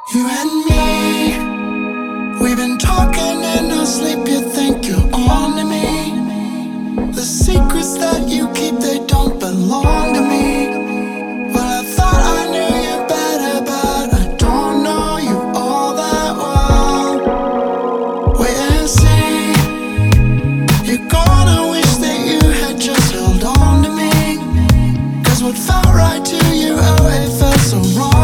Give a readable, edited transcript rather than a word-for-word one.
You and me, we've been talking in our sleep. You think you're on to me. The secrets that you keep, they don't belong to me. Well, I thought I knew you better, but I don't know you all that well. Wait and see, you're gonna wish that you had just held on to me. 'Cause what felt right to you, oh, it felt so wrong.